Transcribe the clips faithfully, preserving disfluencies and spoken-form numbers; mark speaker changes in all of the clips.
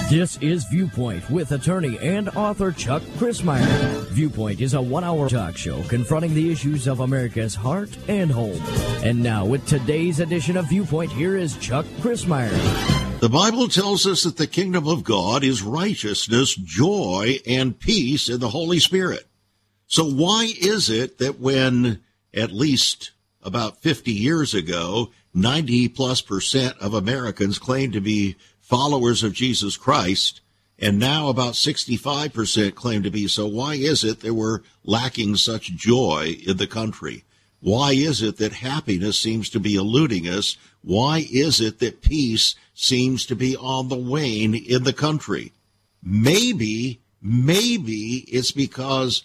Speaker 1: This is Viewpoint with attorney and author Chuck Crismier. Viewpoint is a one-hour talk show confronting the issues of America's heart and home. And now, with today's edition of Viewpoint, here is Chuck Crismier.
Speaker 2: The Bible tells us that the kingdom of God is righteousness, joy, and peace in the Holy Spirit. So why is it that when, at least about fifty years ago, ninety plus percent of Americans claimed to be followers of Jesus Christ, and now about sixty-five percent claim to be so, why is it that we're lacking such joy in the country? Why is it that happiness seems to be eluding us? Why is it that peace seems to be on the wane in the country? Maybe, maybe it's because,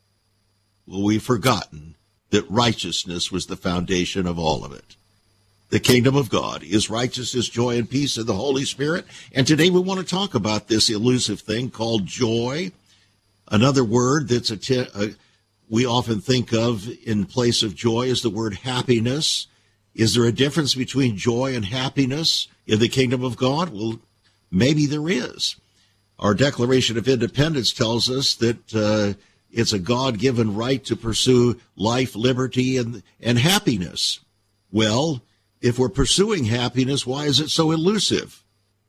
Speaker 2: well, we've forgotten that righteousness was the foundation of all of it. The kingdom of God is righteousness, joy, and peace in the Holy Spirit. And today we want to talk about this elusive thing called joy. Another word that's a t- uh, we often think of in place of joy is the word happiness. Is there a difference between joy and happiness in the kingdom of God? Well, maybe there is. Our Declaration of Independence tells us that uh, it's a God-given right to pursue life, liberty, and, and happiness. Well, if we're pursuing happiness, why is it so elusive?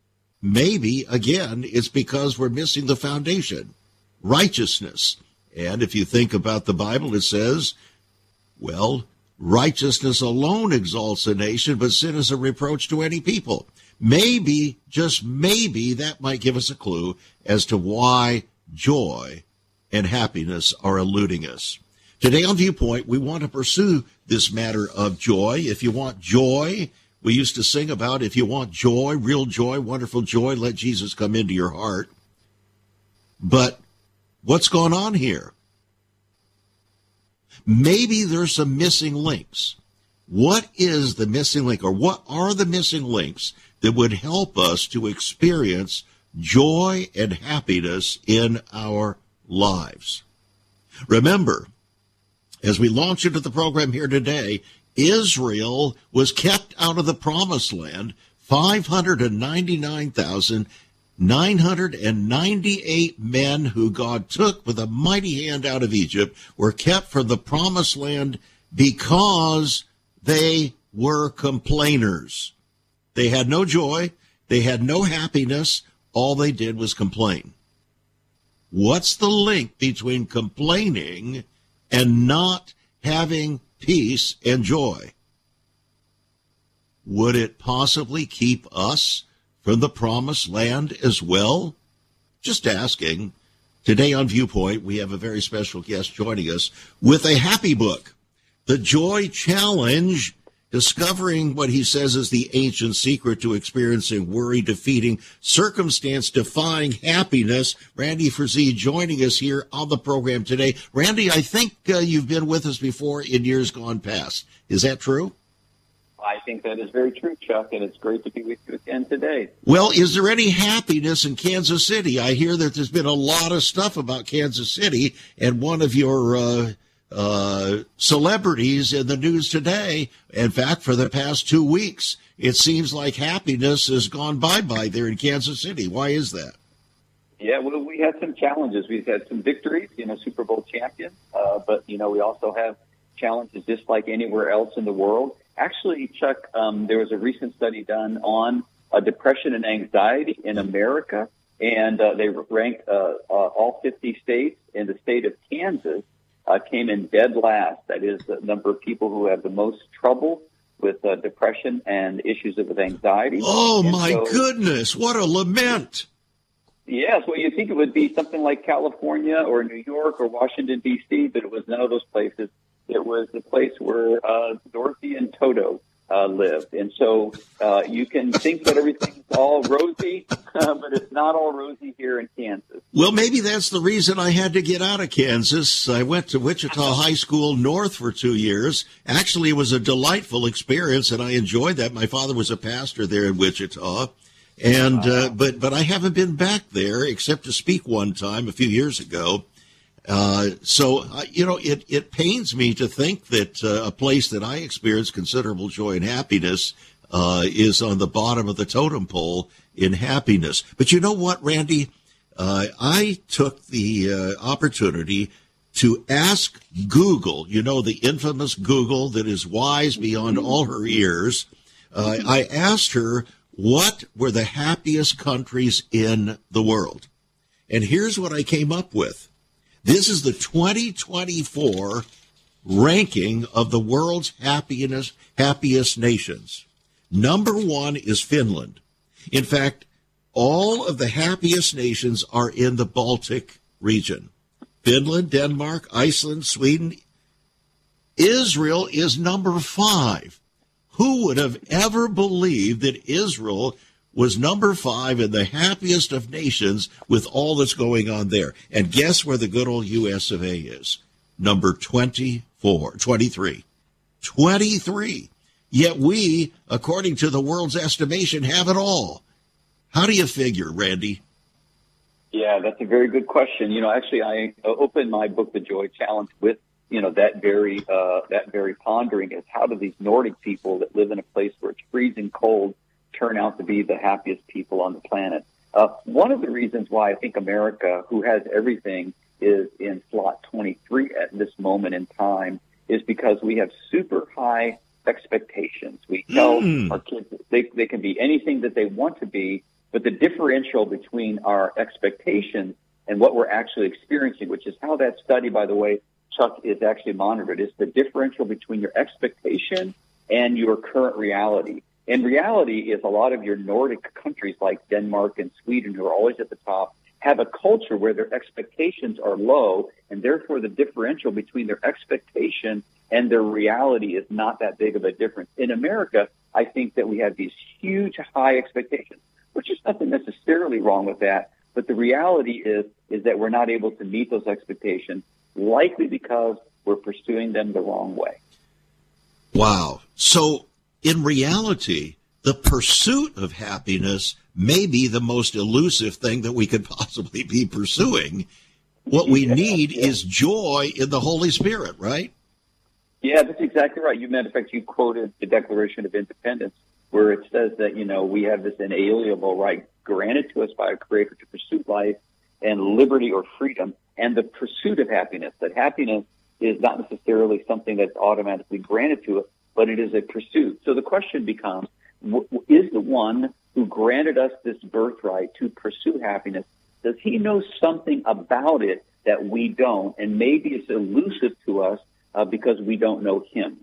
Speaker 2: Maybe, again, it's because we're missing the foundation, righteousness. And if you think about the Bible, it says, well, righteousness alone exalts a nation, but sin is a reproach to any people. Maybe, just maybe, that might give us a clue as to why joy and happiness are eluding us. Today on Viewpoint, we want to pursue this matter of joy. If you want joy, we used to sing about if you want joy, real joy, wonderful joy, let Jesus come into your heart. But what's going on here? Maybe there's some missing links. What is the missing link, or what are the missing links that would help us to experience joy and happiness in our lives? Remember, as we launch into the program here today, Israel was kept out of the promised land. five hundred ninety-nine thousand nine hundred ninety-eight men who God took with a mighty hand out of Egypt were kept from the promised land because they were complainers. They had no joy. They had no happiness. All they did was complain. What's the link between complaining and not having peace and joy? Would it possibly keep us from the promised land as well? Just asking. Today on Viewpoint, we have a very special guest joining us with a happy book, The Joy Challenge, discovering what he says is the ancient secret to experiencing worry, defeating, circumstance-defying happiness. Randy Frazee joining us here on the program today. Randy, I think uh, you've been with us before in years gone past. Is that true?
Speaker 3: I think that is very true, Chuck, and it's great to be with you again today.
Speaker 2: Well, is there any happiness in Kansas City? I hear that there's been a lot of stuff about Kansas City, and one of your uh, uh, celebrities in the news today, in fact, for the past two weeks, it seems like happiness has gone bye-bye there in Kansas City. Why is that?
Speaker 3: Yeah, well, we had some challenges. We've had some victories, you know, Super Bowl champions, uh, but, you know, we also have challenges just like anywhere else in the world. Actually, Chuck, um, there was a recent study done on uh, depression and anxiety in America, and uh, they ranked uh, uh, all fifty states, and the state of Kansas uh, came in dead last. That is the number of people who have the most trouble with uh, depression and issues with anxiety.
Speaker 2: Oh,
Speaker 3: and
Speaker 2: my
Speaker 3: so,
Speaker 2: goodness, what a lament.
Speaker 3: Yes, well, you think it would be something like California or New York or Washington, D C, but it was none of those places. It was the place where uh, Dorothy and Toto uh, lived. And so uh, you can think that everything's all rosy, uh, but it's not all rosy here in Kansas.
Speaker 2: Well, maybe that's the reason I had to get out of Kansas. I went to Wichita High School North for two years. Actually, it was a delightful experience, and I enjoyed that. My father was a pastor there in Wichita. And uh, but but I haven't been back there except to speak one time a few years ago. Uh, so, uh, you know, it, it pains me to think that uh, a place that I experience considerable joy and happiness uh, is on the bottom of the totem pole in happiness. But you know what, Randy? Uh, I took the uh, opportunity to ask Google, you know, the infamous Google that is wise beyond all her years. Uh, I asked her, what were the happiest countries in the world? And here's what I came up with. This is the twenty twenty-four ranking of the world's happiest, happiest nations. Number one is Finland. In fact, all of the happiest nations are in the Baltic region. Finland, Denmark, Iceland, Sweden. Israel is number five. Who would have ever believed that Israel was number five in the happiest of nations with all that's going on there? And guess where the good old U S of A is? Number twenty-four, twenty-three. twenty-three. Yet we, according to the world's estimation, have it all. How do you figure, Randy?
Speaker 3: Yeah, that's a very good question. You know, actually, I opened my book, The Joy Challenge, with, you know, that very uh, that very pondering is how do these Nordic people that live in a place where it's freezing cold turn out to be the happiest people on the planet? Uh, one of the reasons why I think America, who has everything, is in slot twenty-three at this moment in time is because we have super high expectations. We tell mm. our kids that they, they can be anything that they want to be, but the differential between our expectations and what we're actually experiencing, which is how that study, by the way, Chuck, is actually monitored, is the differential between your expectation and your current reality. And reality is a lot of your Nordic countries like Denmark and Sweden, who are always at the top, have a culture where their expectations are low, and therefore the differential between their expectation and their reality is not that big of a difference. In America, I think that we have these huge high expectations, which is nothing necessarily wrong with that. But the reality is, is that we're not able to meet those expectations, likely because we're pursuing them the wrong way.
Speaker 2: Wow. So in reality, the pursuit of happiness may be the most elusive thing that we could possibly be pursuing. What we yeah, need yeah. is joy in the Holy Spirit, right?
Speaker 3: Yeah, that's exactly right. You, matter of fact, you quoted the Declaration of Independence, where it says that, you know, we have this inalienable right granted to us by our Creator to pursue life and liberty or freedom and the pursuit of happiness. That happiness is not necessarily something that's automatically granted to us, but it is a pursuit. So the question becomes, is the one who granted us this birthright to pursue happiness, does he know something about it that we don't? And maybe it's elusive to us uh, because we don't know him.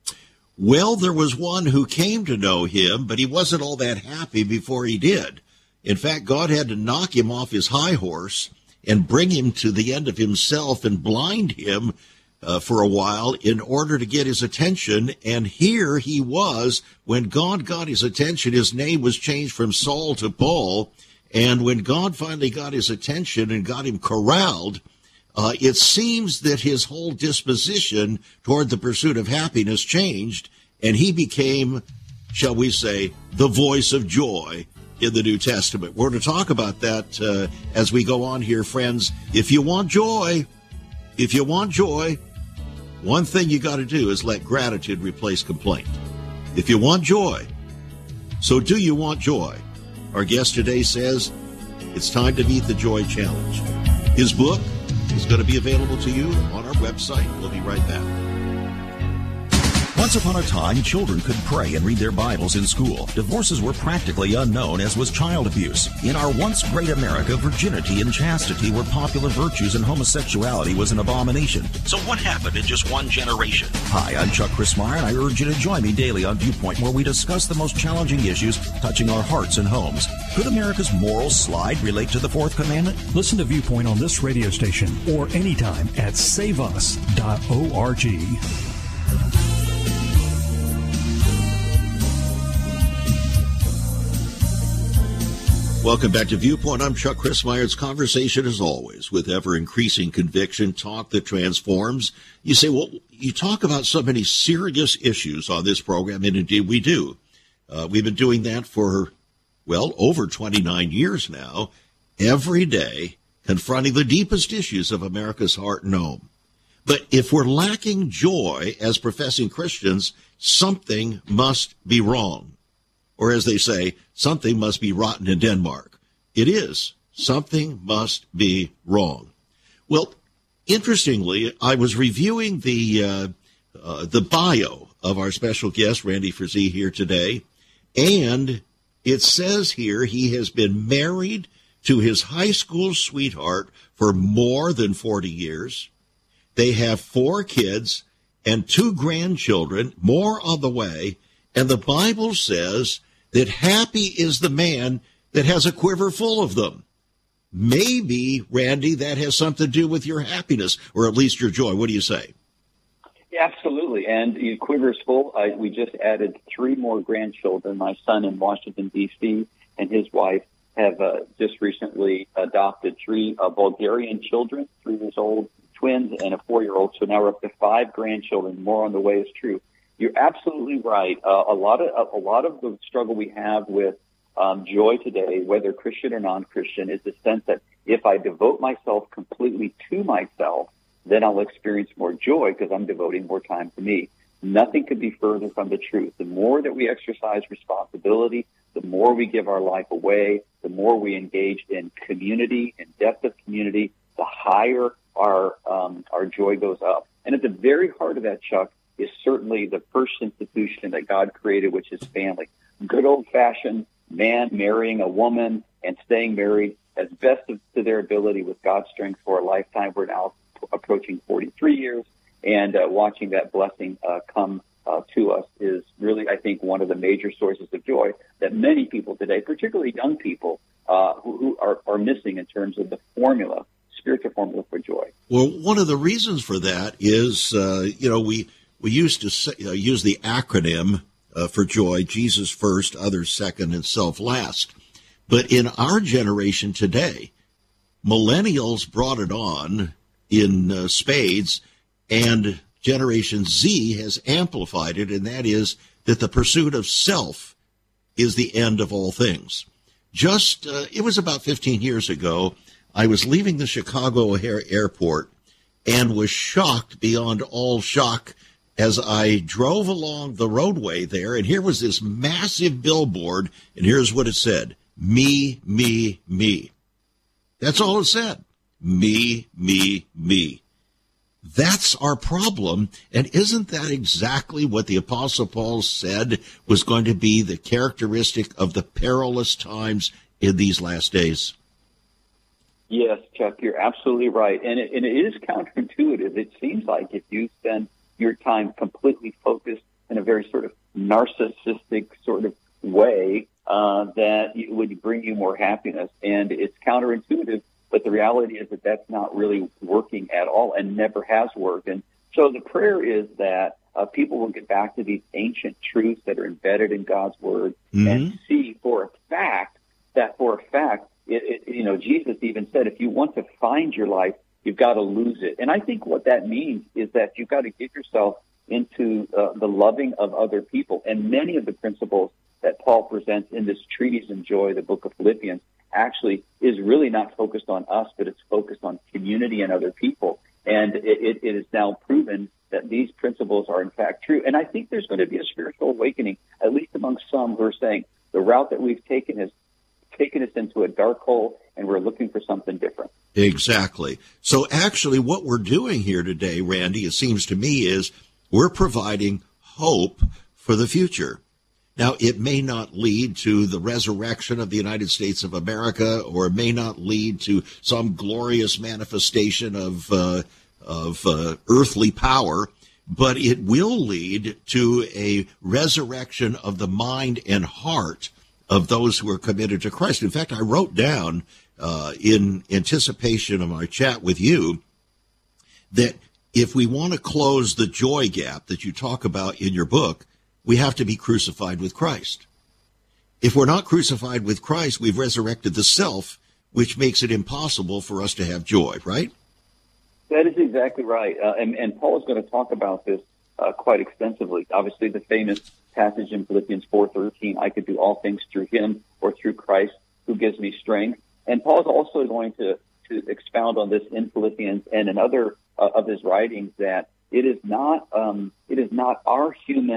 Speaker 2: Well, there was one who came to know him, but he wasn't all that happy before he did. In fact, God had to knock him off his high horse and bring him to the end of himself and blind him uh, for a while in order to get his attention. And here he was. When God got his attention, his name was changed from Saul to Paul. And when God finally got his attention and got him corralled, Uh, it seems that his whole disposition toward the pursuit of happiness changed, and he became, shall we say, the voice of joy in the New Testament. We're going to talk about that uh, as we go on here, friends. If you want joy, if you want joy, one thing you got to do is let gratitude replace complaint. If you want joy, so do you want joy? Our guest today says it's time to meet the Joy Challenge. His book is going to be available to you on our website. We'll be right back.
Speaker 4: Once upon a time, children could pray and read their Bibles in school. Divorces were practically unknown, as was child abuse. In our once great America, virginity and chastity were popular virtues and homosexuality was an abomination. So what happened in just one generation? Hi, I'm Chuck Christmeyer, and I urge you to join me daily on Viewpoint, where we discuss the most challenging issues touching our hearts and homes. Could America's moral slide relate to the fourth commandment?
Speaker 5: Listen to Viewpoint on this radio station or anytime at save us dot org.
Speaker 2: Welcome back to Viewpoint. I'm Chuck Christmeyer. It's conversation, as always, with ever-increasing conviction, talk that transforms. You say, well, you talk about so many serious issues on this program, and indeed we do. Uh, we've been doing that for, well, over twenty-nine years now, every day, confronting the deepest issues of America's heart and home. But if we're lacking joy as professing Christians, something must be wrong. or as they say, something must be rotten in Denmark. It is. Something must be wrong. Well, interestingly, I was reviewing the uh, uh, the bio of our special guest, Randy Frazee, here today, and it says here he has been married to his high school sweetheart for more than forty years. They have four kids and two grandchildren, more on the way, and the Bible says that happy is the man that has a quiver full of them. Maybe, Randy, that has something to do with your happiness, or at least your joy. What do you say?
Speaker 3: Yeah, absolutely. And your quiver's full. Uh, we just added three more grandchildren. My son in Washington, D C, and his wife have uh, just recently adopted three uh, Bulgarian children, three years old, twins, and a four-year-old. So now we're up to five grandchildren. More on the way is true. You're absolutely right. Uh, a lot of a lot of the struggle we have with um, joy today, whether Christian or non-Christian, is the sense that if I devote myself completely to myself, then I'll experience more joy because I'm devoting more time to me. Nothing could be further from the truth. The more that we exercise responsibility, the more we give our life away, the more we engage in community, in depth of community, the higher our um, our joy goes up. And at the very heart of that, Chuck, is certainly the first institution that God created, which is family. Good old-fashioned man marrying a woman and staying married as best of, to their ability with God's strength for a lifetime. We're now approaching forty-three years, and uh, watching that blessing uh, come uh, to us is really, I think, one of the major sources of joy that many people today, particularly young people, uh, who, who are, are missing in terms of the formula, spiritual formula for joy.
Speaker 2: Well, one of the reasons for that is, uh, you know, we we used to say, uh, use the acronym uh, for joy: Jesus first, others second, and self last. But in our generation today, millennials brought it on in uh, spades, and Generation Z has amplified it, and that is that the pursuit of self is the end of all things. Just, uh, it was about fifteen years ago, I was leaving the Chicago O'Hare Airport and was shocked beyond all shock as I drove along the roadway there, and here was this massive billboard, and here's what it said: me, me, me. That's all it said. Me, me, me. That's our problem. And isn't that exactly what the Apostle Paul said was going to be the characteristic of the perilous times in these last days?
Speaker 3: Yes, Chuck, you're absolutely right. And it, and it is counterintuitive. It seems like if you spend your time completely focused in a very sort of narcissistic sort of way, uh, that it would bring you more happiness. And it's counterintuitive. But the reality is that that's not really working at all and never has worked. And so the prayer is that uh, people will get back to these ancient truths that are embedded in God's Word, mm-hmm. and see for a fact that for a fact, it, it, you know, Jesus even said, if you want to find your life, you've got to lose it. And I think what that means is that you've got to get yourself into uh, the loving of other people. And many of the principles that Paul presents in this treatise in joy, the book of Philippians, actually is really not focused on us, but it's focused on community and other people. And it, it, it is now proven that these principles are in fact true. And I think there's going to be a spiritual awakening, at least among some who are saying the route that we've taken has taken us into a dark hole and we're looking for something different.
Speaker 2: Exactly. So actually what we're doing here today, Randy, it seems to me, is we're providing hope for the future. Now, it may not lead to the resurrection of the United States of America, or it may not lead to some glorious manifestation of uh, of uh, earthly power, but it will lead to a resurrection of the mind and heart of those who are committed to Christ. In fact, I wrote down uh, in anticipation of my chat with you that if we want to close the joy gap that you talk about in your book, we have to be crucified with Christ. If we're not crucified with Christ, we've resurrected the self, which makes it impossible for us to have joy, right?
Speaker 3: That is exactly right. Uh, and, and Paul is going to talk about this uh, quite extensively. Obviously, the famous passage in Philippians four thirteen, I could do all things through him or through Christ who gives me strength. And Paul is also going to, to expound on this in Philippians and in other uh, of his writings, that it is not um, it is not our human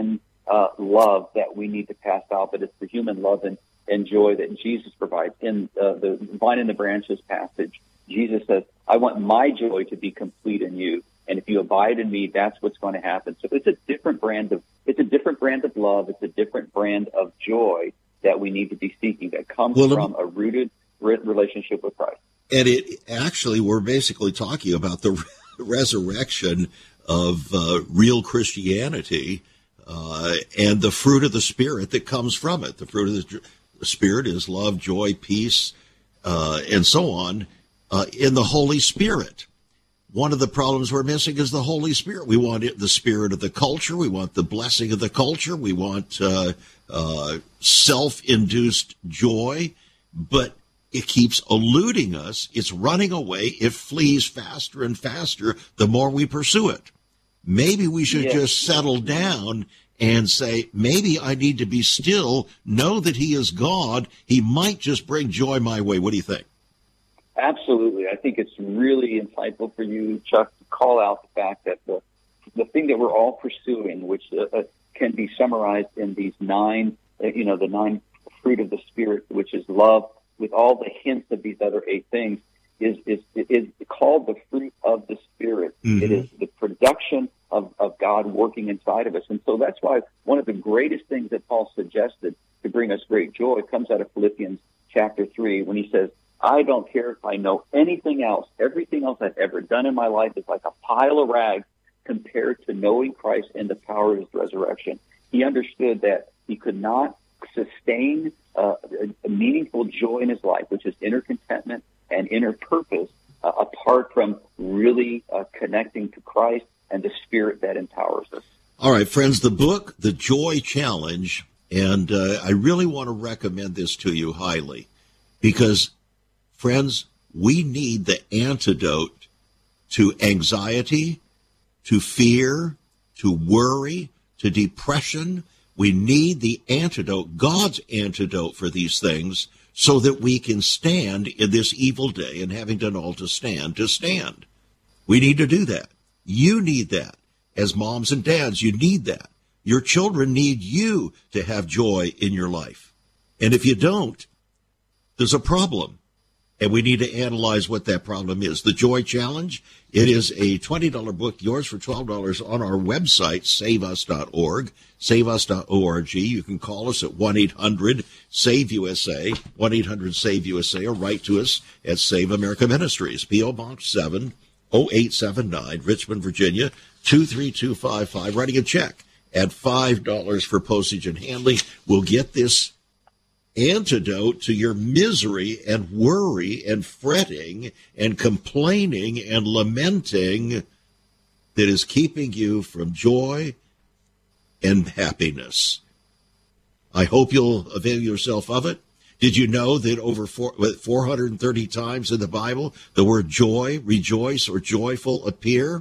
Speaker 3: uh, love that we need to pass out, but it's the human love and, and joy that Jesus provides. In uh, the vine and the branches passage, Jesus says, I want my joy to be complete in you. And if you abide in me, that's what's going to happen. So it's a different brand of, it's a different brand of love. It's a different brand of joy that we need to be seeking that comes well, from a rooted relationship with Christ.
Speaker 2: And it actually, we're basically talking about the resurrection of uh, real Christianity uh, and the fruit of the Spirit that comes from it. The fruit of the, the Spirit is love, joy, peace, uh, and so on uh, in the Holy Spirit. One of the problems we're missing is the Holy Spirit. We want it, the spirit of the culture. We want the blessing of the culture. We want uh, uh, self-induced joy, but it keeps eluding us. It's running away. It flees faster and faster the more we pursue it. Maybe we should yes. just settle down and say, maybe I need to be still, know that he is God. He might just bring joy my way. What do you think?
Speaker 3: Absolutely. I think it's really insightful for you, Chuck, to call out the fact that the the thing that we're all pursuing, which uh, can be summarized in these nine, uh, you know, the nine fruit of the Spirit, which is love, with all the hints of these other eight things, is is is called the fruit of the Spirit. Mm-hmm. It is the production of, of God working inside of us. And so that's why one of the greatest things that Paul suggested to bring us great joy comes out of Philippians chapter three, when he says, I don't care if I know anything else. Everything else I've ever done in my life is like a pile of rags compared to knowing Christ and the power of his resurrection. He understood that he could not sustain uh, a, a meaningful joy in his life, which is inner contentment and inner purpose, uh, apart from really uh, connecting to Christ and the Spirit that empowers us.
Speaker 2: All right, friends, the book, The Joy Challenge, and uh, I really want to recommend this to you highly because, friends, we need the antidote to anxiety, to fear, to worry, to depression. We need the antidote, God's antidote for these things, so that we can stand in this evil day, and having done all to stand, to stand. We need to do that. You need that. As moms and dads, you need that. Your children need you to have joy in your life. And if you don't, there's a problem. And we need to analyze what that problem is. The Joy Challenge, it is a twenty dollars book, yours for twelve dollars on our website, save us dot org, save us dot org. You can call us at one eight hundred save U S A, one eight hundred save U S A, or write to us at Save America Ministries, P O Box seven oh eight seven nine, Richmond, Virginia, two three two five five. Writing a check at five dollars for postage and handling. We'll get this antidote to your misery and worry and fretting and complaining and lamenting that is keeping you from joy and happiness. I hope you'll avail yourself of it. Did you know that over four, four hundred thirty times in the Bible the word joy, rejoice, or joyful appear?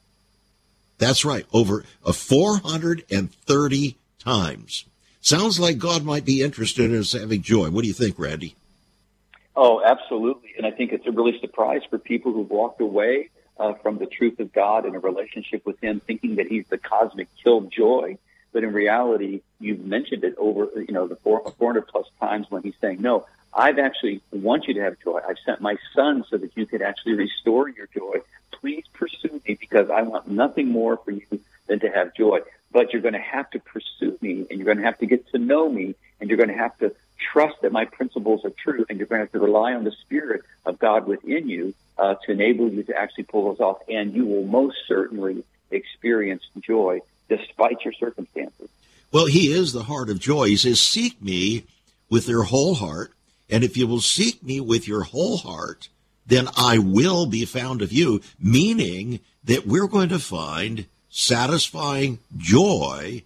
Speaker 2: That's right, over uh, four hundred thirty times. Sounds like God might be interested in us having joy. What do you think, Randy?
Speaker 3: Oh, absolutely. And I think it's a really surprise for people who've walked away uh, from the truth of God and a relationship with him, thinking that he's the cosmic killjoy. But in reality, you've mentioned it over, you know, the four, four hundred plus times when he's saying, no, I've actually want you to have joy. I've sent my son so that you could actually restore your joy. Please pursue me because I want nothing more for you than to have joy. But you're going to have to pursue me, and you're going to have to get to know me, and you're going to have to trust that my principles are true, and you're going to have to rely on the Spirit of God within you uh, to enable you to actually pull those off, and you will most certainly experience joy despite your circumstances.
Speaker 2: Well, he is the heart of joy. He says, seek me with your whole heart, and if you will seek me with your whole heart, then I will be found of you, meaning that we're going to find satisfying joy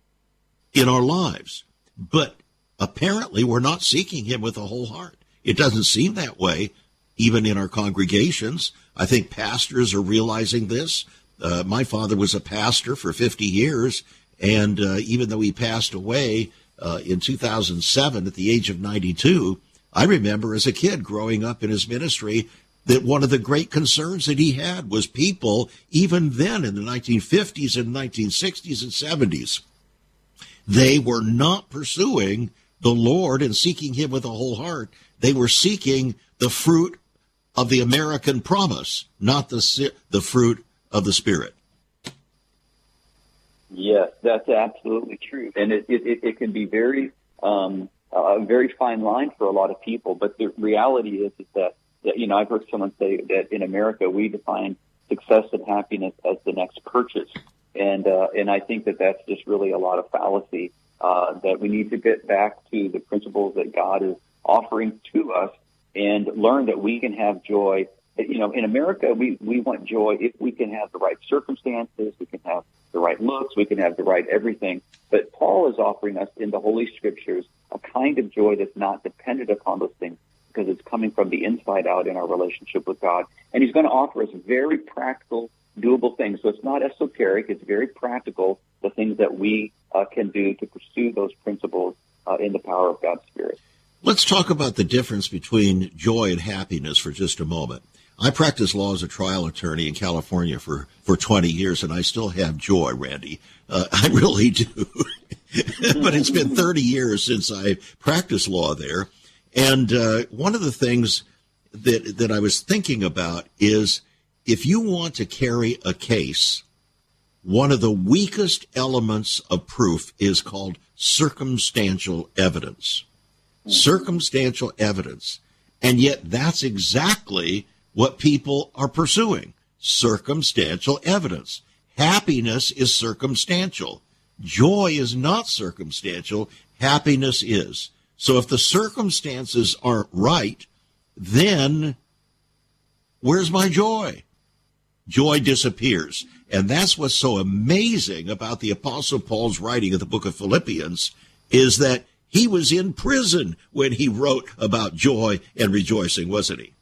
Speaker 2: in our lives. But apparently we're not seeking him with a whole heart. It doesn't seem that way, even in our congregations. I think pastors are realizing this. Uh, my father was a pastor for fifty years, and uh, even though he passed away uh, in two thousand seven at the age of ninety-two, I remember as a kid growing up in his ministry that one of the great concerns that he had was people, even then in the nineteen fifties and nineteen sixties and seventies, They were not pursuing the Lord and seeking him with a whole heart. They were seeking the fruit of the American promise, not the the fruit of the Spirit.
Speaker 3: Yes, that's absolutely true. And it, it, it can be very, um, a very fine line for a lot of people. But the reality is, is that, that, you know, I've heard someone say that in America, we define success and happiness as the next purchase. And, uh, and I think that that's just really a lot of fallacy, uh, that we need to get back to the principles that God is offering to us and learn that we can have joy. You know, in America, we, we want joy if we can have the right circumstances, we can have the right looks, we can have the right everything. But Paul is offering us in the Holy Scriptures a kind of joy that's not dependent upon those things because it's coming from the inside out in our relationship with God. And he's going to offer us very practical, doable things. So it's not esoteric, it's very practical, the things that we uh, can do to pursue those principles uh, in the power of God's Spirit.
Speaker 2: Let's talk about the difference between joy and happiness for just a moment. I practiced law as a trial attorney in California for, for twenty years, and I still have joy, Randy. Uh, I really do. But it's been thirty years since I practiced law there. And uh, one of the things that that I was thinking about is if you want to carry a case, one of the weakest elements of proof is called circumstantial evidence. Circumstantial evidence. And yet that's exactly what people are pursuing, circumstantial evidence. Happiness is circumstantial. Joy is not circumstantial. Happiness is. So if the circumstances aren't right, then where's my joy? Joy disappears. And that's what's so amazing about the Apostle Paul's writing of the book of Philippians is that he was in prison when he wrote about joy and rejoicing, wasn't he?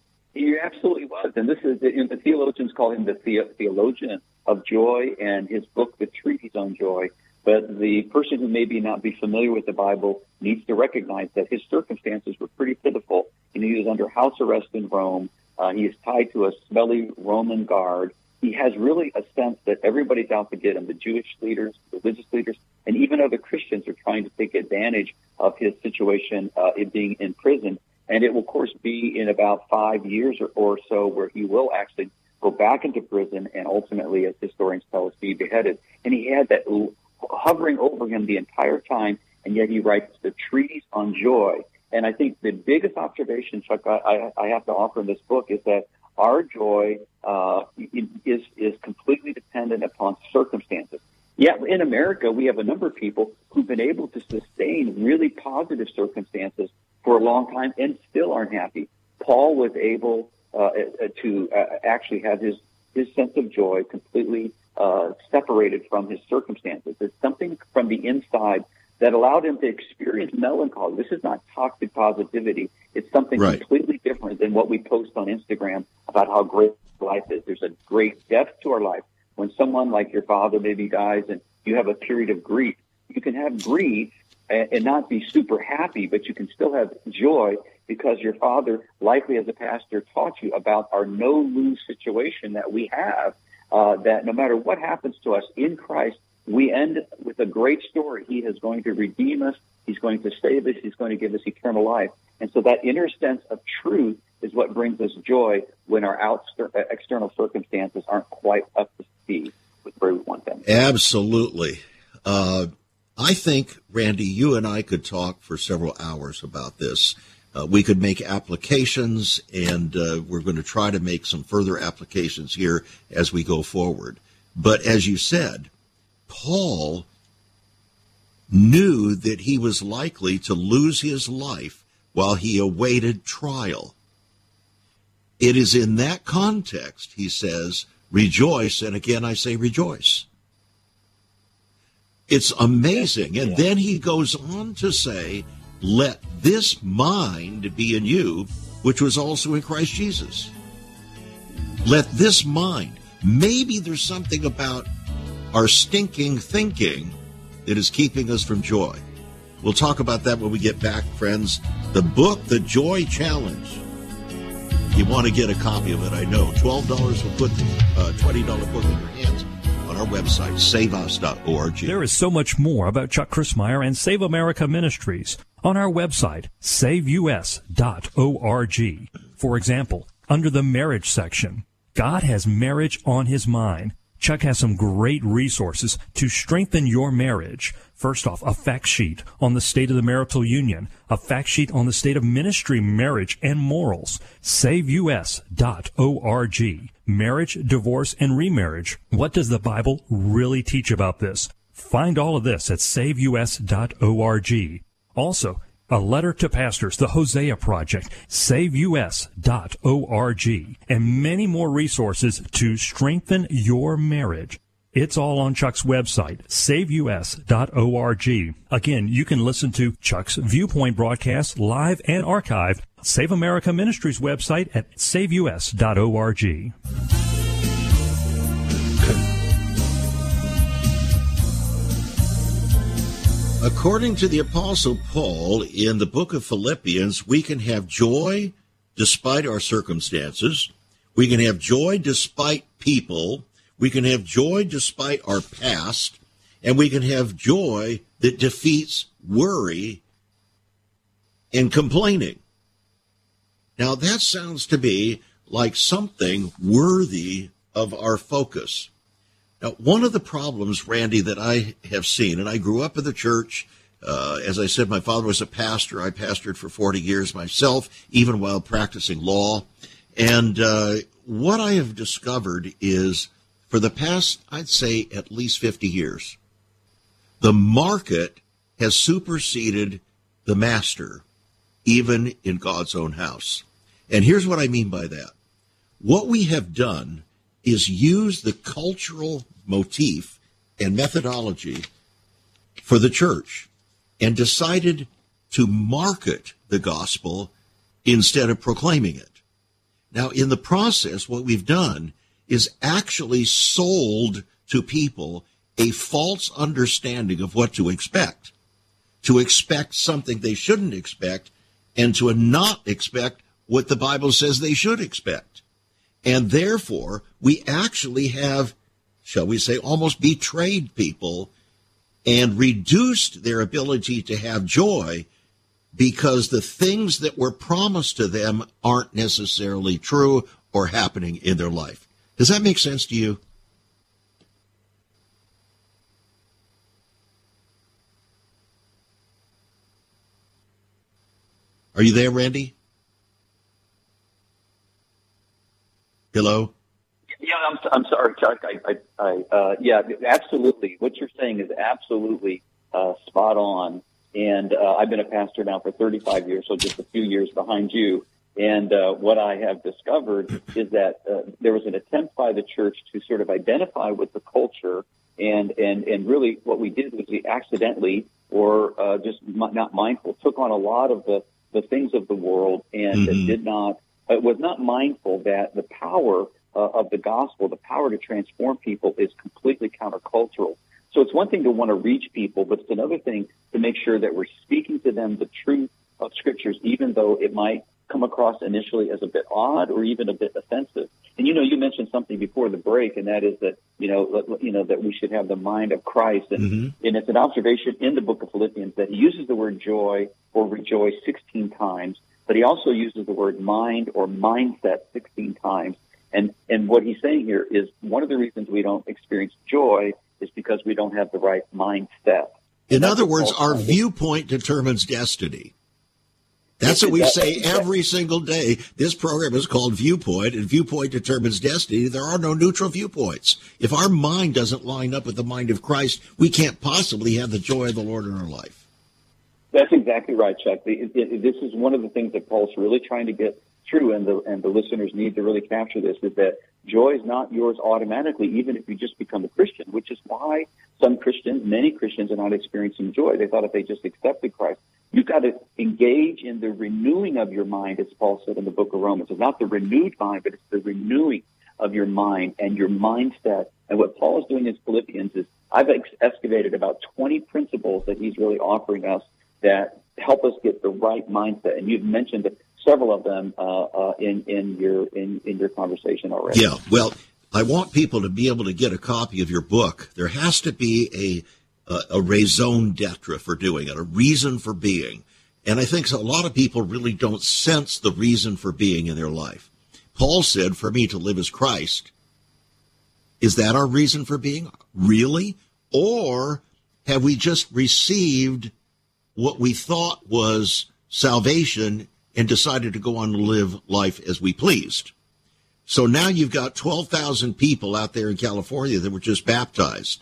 Speaker 3: He absolutely was. And this is, the, the theologians call him the, the theologian of joy, and his book, The Treatise on Joy. But the person who maybe not be familiar with the Bible needs to recognize that his circumstances were pretty pitiful. And he was under house arrest in Rome. Uh, he is tied to a smelly Roman guard. He has really a sense that everybody's out to get him. The Jewish leaders, the religious leaders, and even other Christians are trying to take advantage of his situation, uh, in being in prison. And it will, of course, be in about five years or, or so where he will actually go back into prison and ultimately, as historians tell us, be beheaded. And he had that hovering over him the entire time, and yet he writes the Treatise on Joy. And I think the biggest observation, Chuck, I, I have to offer in this book is that our joy uh, is is completely dependent upon circumstances. Yet in America, we have a number of people who've been able to sustain really positive circumstances for a long time and still aren't happy. Paul was able uh, to uh, actually have his, his sense of joy completely uh, separated from his circumstances. It's something from the inside that allowed him to experience melancholy. This is not toxic positivity. It's something right. completely different than what we post on Instagram about how great life is. There's a great depth to our life. When someone like your father maybe dies and you have a period of grief, you can have grief and not be super happy, but you can still have joy because your father, likely as a pastor, taught you about our no-lose situation that we have, uh, that no matter what happens to us in Christ, we end with a great story. He is going to redeem us. He's going to save us. He's going to give us eternal life. And so that inner sense of truth is what brings us joy when our out, external circumstances aren't quite up to speed with where we want them.
Speaker 2: Absolutely. Uh, I think, Randy, you and I could talk for several hours about this. Uh, we could make applications, and uh, we're going to try to make some further applications here as we go forward. But as you said, Paul knew that he was likely to lose his life while he awaited trial. It is in that context, he says, rejoice, and again I say rejoice. It's amazing. And then he goes on to say, let this mind be in you, which was also in Christ Jesus. Let this mind. Maybe there's something about our stinking thinking that is keeping us from joy. We'll talk about that when we get back, friends. The book, The Joy Challenge. You want to get a copy of it, I know. twelve dollars will put the uh, twenty dollars book in your hands on on our website, save us dot org.
Speaker 5: There is so much more about Chuck Crismier and Save America Ministries on our website, save us dot org. For example, under the marriage section, God has marriage on his mind. Chuck has some great resources to strengthen your marriage. First off, a fact sheet on the state of the marital union, a fact sheet on the state of ministry, marriage, and morals. save us dot org. Marriage, divorce, and remarriage. What does the Bible really teach about this? Find all of this at save us dot org. Also, a letter to pastors, the Hosea Project, save us dot org, and many more resources to strengthen your marriage. It's all on Chuck's website, save us dot org. Again, you can listen to Chuck's Viewpoint broadcast live and archived. Save America Ministries website at save us dot org.
Speaker 2: According to the Apostle Paul in the book of Philippians, we can have joy despite our circumstances. We can have joy despite people. We can have joy despite our past. And we can have joy that defeats worry and complaining. Now, that sounds to me like something worthy of our focus. Now, one of the problems, Randy, that I have seen, and I grew up in the church. Uh, as I said, my father was a pastor. I pastored for forty years myself, even while practicing law. And uh, what I have discovered is for the past, I'd say, at least fifty years, the market has superseded the master, even in God's own house. And here's what I mean by that. What we have done is use the cultural motif and methodology for the church and decided to market the gospel instead of proclaiming it. Now, in the process, what we've done is actually sold to people a false understanding of what to expect, to expect something they shouldn't expect, and to not expect what the Bible says they should expect. And therefore, we actually have, shall we say, almost betrayed people and reduced their ability to have joy because the things that were promised to them aren't necessarily true or happening in their life. Does that make sense to you? Are you there, Randy? Hello?
Speaker 3: Yeah, I'm, I'm sorry, Chuck. I, I, I uh, yeah, absolutely. What you're saying is absolutely uh, spot on. And uh, I've been a pastor now for thirty-five years, so just a few years behind you. And uh, what I have discovered is that uh, there was an attempt by the church to sort of identify with the culture, and and and really what we did was we accidentally or uh, just m- not mindful took on a lot of the the things of the world and mm-hmm. did not. It was not mindful that the power uh, of the gospel, the power to transform people, is completely countercultural. So it's one thing to want to reach people, but it's another thing to make sure that we're speaking to them the truth of Scriptures, even though it might come across initially as a bit odd or even a bit offensive. And, you know, you mentioned something before the break, and that is that, you know, you know that we should have the mind of Christ. And, mm-hmm. and it's an observation in the book of Philippians that he uses the word joy or rejoice sixteen times. But he also uses the word mind or mindset sixteen times. And and what he's saying here is one of the reasons we don't experience joy is because we don't have the right mindset.
Speaker 2: In other words, our viewpoint determines destiny. That's what we say every single day. This program is called Viewpoint, and Viewpoint determines destiny. There are no neutral viewpoints. If our mind doesn't line up with the mind of Christ, we can't possibly have the joy of the Lord in our life. That's
Speaker 3: exactly right, Chuck. It, it, this is one of the things that Paul's really trying to get through, and the and the listeners need to really capture this, is that joy is not yours automatically, even if you just become a Christian, which is why some Christians, many Christians, are not experiencing joy. They thought if they just accepted Christ. You've got to engage in the renewing of your mind, as Paul said in the book of Romans. It's not the renewed mind, but it's the renewing of your mind and your mindset. And what Paul is doing in Philippians is I've ex- excavated about twenty principles that he's really offering us that help us get the right mindset. And you've mentioned several of them uh, uh, in in your in, in your conversation already.
Speaker 2: Yeah, well, I want people to be able to get a copy of your book. There has to be a, a, a raison d'etre for doing it, a reason for being. And I think a lot of people really don't sense the reason for being in their life. Paul said, for me to live as Christ. Is that our reason for being? Really? Or have we just received what we thought was salvation and decided to go on and live life as we pleased? So now you've got twelve thousand people out there in California that were just baptized.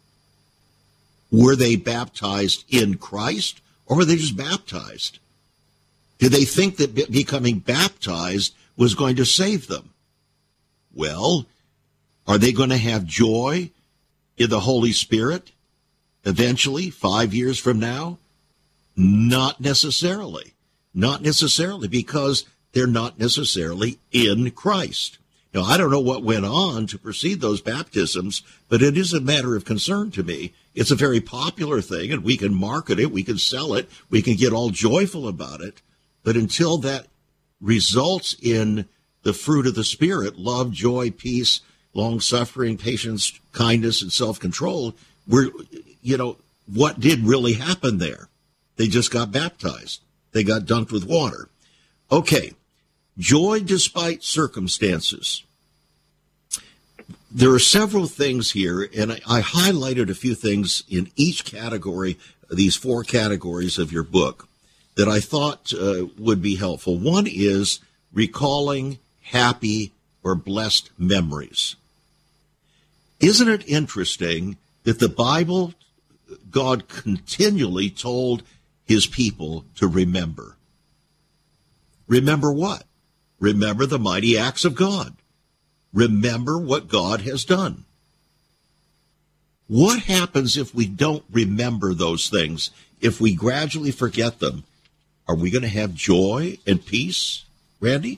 Speaker 2: Were they baptized in Christ, or were they just baptized? Did they think that be- becoming baptized was going to save them? Well, are they going to have joy in the Holy Spirit eventually, five years from now? Not necessarily. Not necessarily, because they're not necessarily in Christ. Now, I don't know what went on to precede those baptisms, but it is a matter of concern to me. It's a very popular thing, and we can market it, we can sell it, we can get all joyful about it. But until that results in the fruit of the Spirit, love, joy, peace, long-suffering, patience, kindness, and self-control, we're, you know, what did really happen there? They just got baptized. They got dunked with water. Okay, joy despite circumstances. There are several things here, and I, I highlighted a few things in each category, these four categories of your book, that I thought uh, would be helpful. One is recalling happy or blessed memories. Isn't it interesting that the Bible, God continually told his people to remember? Remember what? Remember the mighty acts of God. Remember what God has done. What happens if we don't remember those things? If we gradually forget them, are we going to have joy and peace, Randy?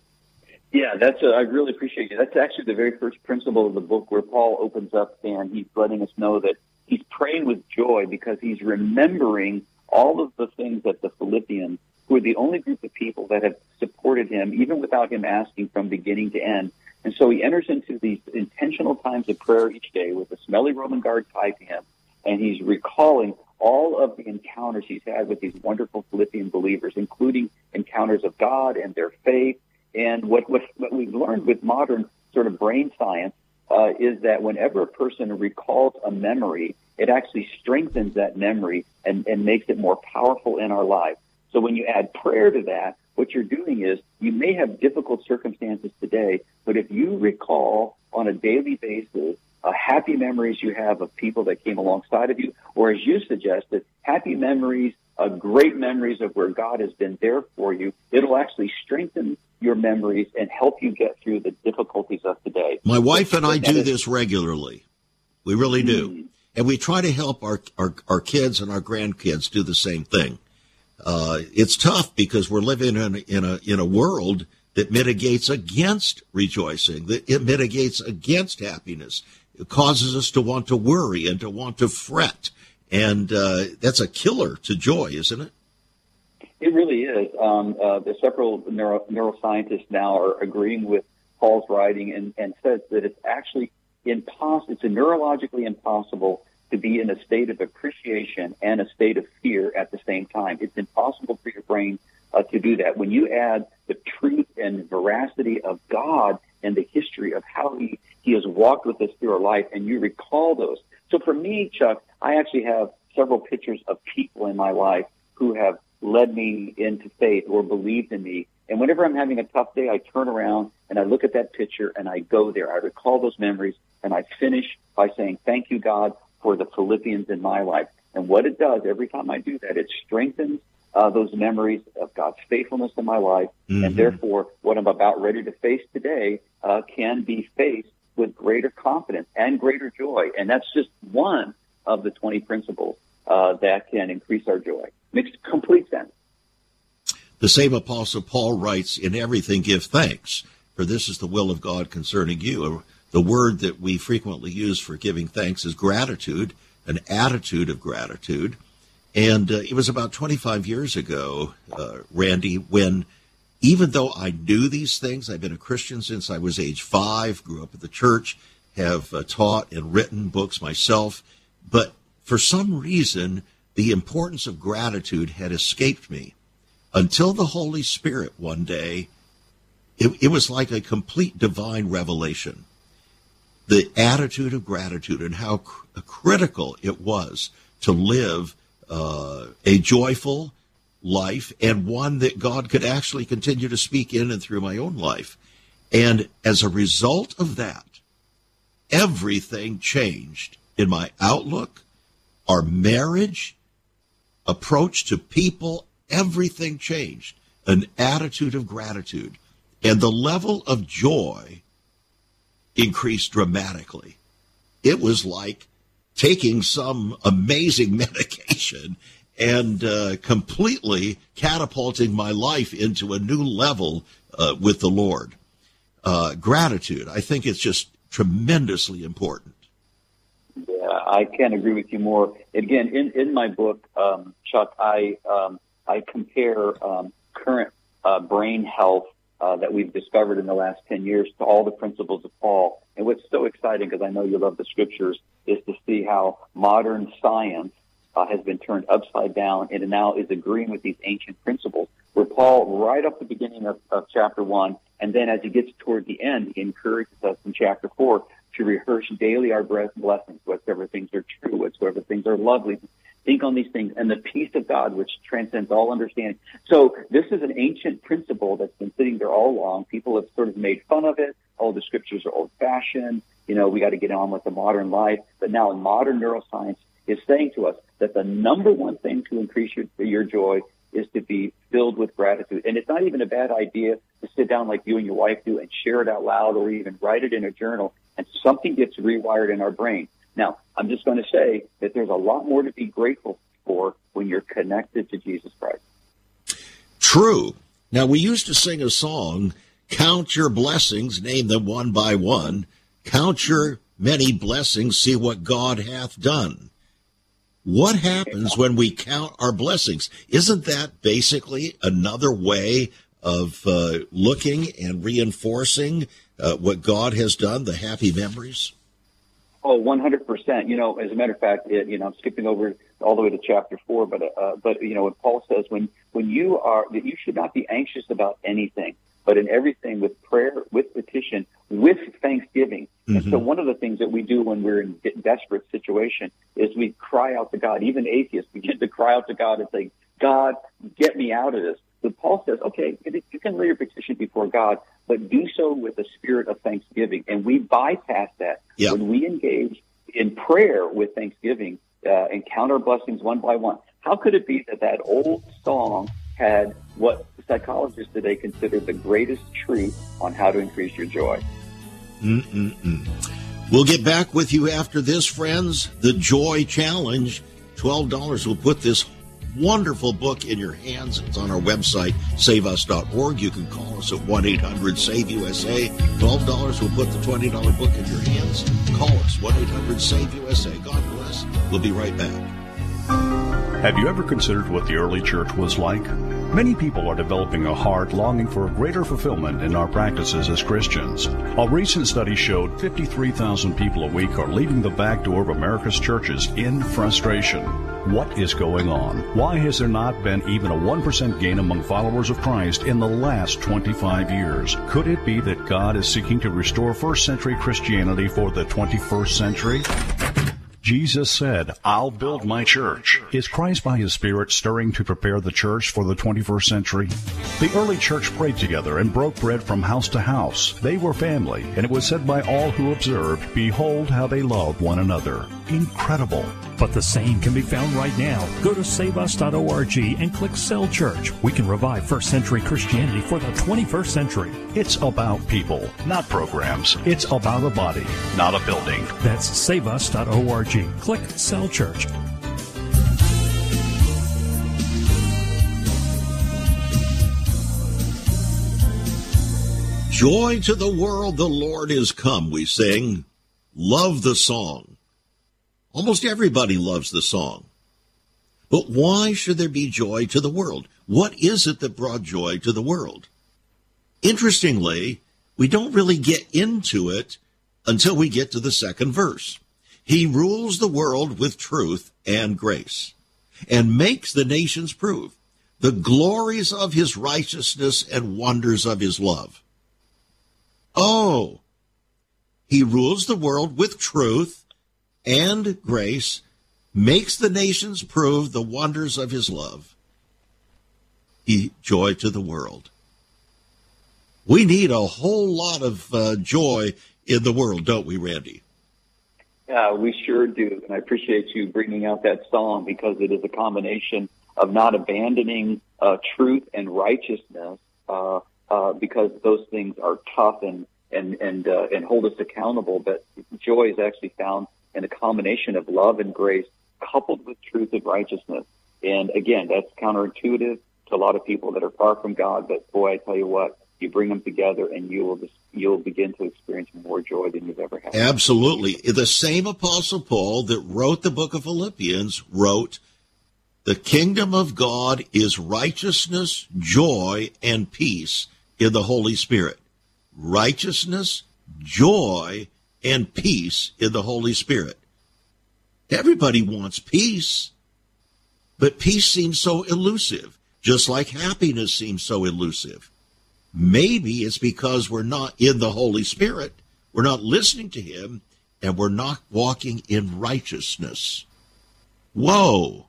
Speaker 3: Yeah, that's. A, I really appreciate it. That's actually the very first principle of the book, where Paul opens up and he's letting us know that he's praying with joy because he's remembering all of the things that the Philippians, who are the only group of people that have supported him, even without him asking, from beginning to end. And so he enters into these intentional times of prayer each day with a smelly Roman guard tied to him, and he's recalling all of the encounters he's had with these wonderful Philippian believers, including encounters of God and their faith. And what, what, what we've learned with modern sort of brain science uh, is that whenever a person recalls a memory, it actually strengthens that memory and, and makes it more powerful in our lives. So when you add prayer to that, what you're doing is you may have difficult circumstances today, but if you recall on a daily basis uh, happy memories you have of people that came alongside of you, or as you suggested, happy memories, uh, great memories of where God has been there for you, it'll actually strengthen your memories and help you get through the difficulties of today.
Speaker 2: My wife and I do this regularly. We really do. Mm. And we try to help our, our, our kids and our grandkids do the same thing. Uh, it's tough because we're living in a, in a in a world that mitigates against rejoicing, that it mitigates against happiness. It causes us to want to worry and to want to fret. And uh, that's a killer to joy, isn't it?
Speaker 3: It really is. Um, uh, the several neuro, neuroscientists now are agreeing with Paul's writing and, and says that it's actually impossible, it's neurologically impossible to be in a state of appreciation and a state of fear at the same time. It's impossible for your brain uh, to do that. When you add the truth and veracity of God and the history of how he, he has walked with us through our life, and you recall those. So for me, Chuck, I actually have several pictures of people in my life who have led me into faith or believed in me. And whenever I'm having a tough day, I turn around and I look at that picture and I go there. I recall those memories and I finish by saying, thank you, God, for the Philippians in my life. And what it does every time I do that, it strengthens uh, those memories of God's faithfulness in my life. Mm-hmm. And therefore, what I'm about ready to face today uh, can be faced with greater confidence and greater joy. And that's just one of the twenty principles uh, that can increase our joy. Makes complete sense.
Speaker 2: The same Apostle Paul writes, in everything give thanks, for this is the will of God concerning you. The word that we frequently use for giving thanks is gratitude, an attitude of gratitude. And uh, it was about twenty-five years ago, uh, Randy, when even though I knew these things, I've been a Christian since I was age five, grew up in the church, have uh, taught and written books myself, but for some reason, the importance of gratitude had escaped me until the Holy Spirit one day, it, it was like a complete divine revelation. The attitude of gratitude and how cr- critical it was to live uh, a joyful life, and one that God could actually continue to speak in and through my own life. And as a result of that, everything changed in my outlook, our marriage, approach to people, everything changed. An attitude of gratitude. And the level of joy increased dramatically. It was like taking some amazing medication and uh, completely catapulting my life into a new level uh, with the Lord. Uh, gratitude, I think it's just tremendously important.
Speaker 3: Yeah, I can't agree with you more. Again, in, in my book, um, Chuck, I um, I compare um, current uh, brain health uh, that we've discovered in the last ten years to all the principles of Paul. And what's so exciting, because I know you love the scriptures, is to see how modern science Uh, has been turned upside down and now is agreeing with these ancient principles, where Paul, right up the beginning of, of chapter one, and then as he gets toward the end, he encourages us in chapter four to rehearse daily our blessings, whatsoever things are true, whatsoever things are lovely. Think on these things, and the peace of God, which transcends all understanding. So this is an ancient principle that's been sitting there all along. People have sort of made fun of it. Oh, the scriptures are old-fashioned. You know, we got to get on with the modern life. But now in modern neuroscience is saying to us that the number one thing to increase your, your joy is to be filled with gratitude. And it's not even a bad idea to sit down like you and your wife do and share it out loud, or even write it in a journal, and something gets rewired in our brain. Now, I'm just going to say that there's a lot more to be grateful for when you're connected to Jesus Christ.
Speaker 2: True. Now, we used to sing a song, count your blessings, name them one by one. Count your many blessings, see what God hath done. What happens when we count our blessings? Isn't that basically another way of uh, looking and reinforcing uh, what God has done, the happy memories?
Speaker 3: Oh, one hundred percent. You know, as a matter of fact, it, you know, I'm skipping over all the way to chapter four, but, uh, but you know, what Paul says, when, when you are, that you should not be anxious about anything, but in everything with prayer, with petition, with thanksgiving. Mm-hmm. And so one of the things that we do when we're in a desperate situation is we cry out to God. Even atheists begin to cry out to God and say, God, get me out of this. But Paul says, okay, you can lay your petition before God, but do so with a spirit of thanksgiving. And we bypass that. Yep. When we engage in prayer with thanksgiving uh, and count our blessings one by one. How could it be that that old song had what psychologists today consider the greatest truth on how to increase your joy?
Speaker 2: Mm-mm-mm. We'll get back with you after this, friends. The Joy Challenge, twelve dollars will put this wonderful book in your hands. It's on our website, save us dot org. You can call us at one eight hundred save U S A. twelve dollars will put the twenty dollars book in your hands. Call us, one eight hundred save U S A. God bless. We'll be right back.
Speaker 6: Have you ever considered what the early church was like? Many people are developing a heart longing for a greater fulfillment in our practices as Christians. A recent study showed fifty-three thousand people a week are leaving the back door of America's churches in frustration. What is going on? Why has there not been even a one percent gain among followers of Christ in the last twenty-five years? Could it be that God is seeking to restore first century Christianity for the twenty-first century? Jesus said, I'll build my church. Is Christ by his Spirit stirring to prepare the church for the twenty-first century? The early church prayed together and broke bread from house to house. They were family, and it was said by all who observed, behold how they love one another. Incredible.
Speaker 5: But the same can be found right now. Go to save us dot org and click Cell Church. We can revive first century Christianity for the twenty-first century.
Speaker 6: It's about people, not programs. It's about a body, not a building.
Speaker 5: That's save us dot org. Click Cell Church.
Speaker 2: Joy to the world, the Lord is come, we sing. Love the song. Almost everybody loves the song. But why should there be joy to the world? What is it that brought joy to the world? Interestingly, we don't really get into it until we get to the second verse. He rules the world with truth and grace, and makes the nations prove the glories of his righteousness and wonders of his love. Oh, he rules the world with truth and grace, makes the nations prove the wonders of his love. He joy to the world. We need a whole lot of uh, joy in the world, don't we, Randy?
Speaker 3: Yeah, we sure do. And I appreciate you bringing out that song, because it is a combination of not abandoning uh, truth and righteousness, uh, uh, because those things are tough and and and uh, and hold us accountable. But joy is actually found in a combination of love and grace, coupled with truth and righteousness. And again, that's counterintuitive to a lot of people that are far from God. But boy, I tell you what, you bring them together, and you will just, you'll begin to experience more joy than you've ever had.
Speaker 2: Absolutely. The same Apostle Paul that wrote the book of Philippians wrote, "The kingdom of God is righteousness, joy, and peace in the Holy Spirit." Righteousness, joy, and peace in the Holy Spirit. Everybody wants peace, but peace seems so elusive, just like happiness seems so elusive. Maybe it's because we're not in the Holy Spirit, we're not listening to him, and we're not walking in righteousness. Whoa.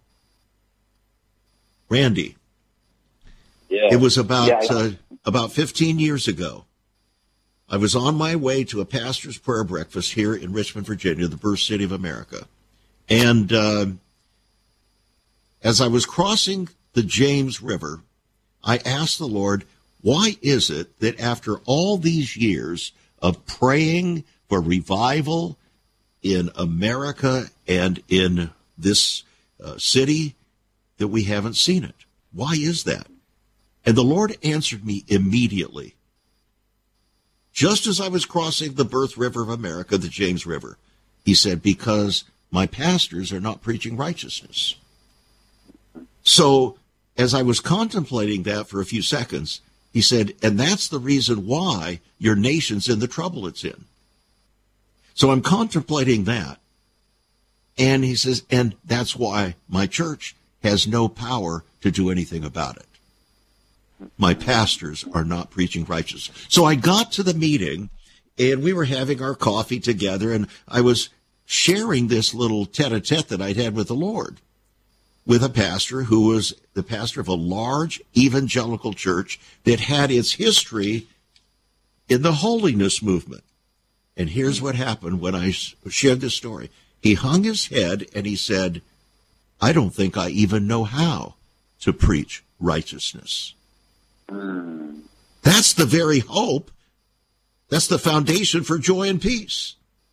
Speaker 2: Randy,
Speaker 3: Yeah.
Speaker 2: it was about
Speaker 3: Yeah, I-
Speaker 2: uh, about fifteen years ago. I was on my way to a pastor's prayer breakfast here in Richmond, Virginia, the birth city of America. And uh, as I was crossing the James River, I asked the Lord, why is it that after all these years of praying for revival in America and in this uh, city, that we haven't seen it? Why is that? And the Lord answered me immediately. Just as I was crossing the birth river of America, the James River, he said, because my pastors are not preaching righteousness. So as I was contemplating that for a few seconds, he said, and that's the reason why your nation's in the trouble it's in. So I'm contemplating that. And he says, and that's why my church has no power to do anything about it. My pastors are not preaching righteousness. So I got to the meeting, and we were having our coffee together, and I was sharing this little tete-a-tete that I'd had with the Lord, with a pastor who was the pastor of a large evangelical church that had its history in the holiness movement. And here's what happened when I shared this story. He hung his head and he said, I don't think I even know how to preach righteousness.
Speaker 3: Mm.
Speaker 2: That's the very hope. That's the foundation for joy and peace.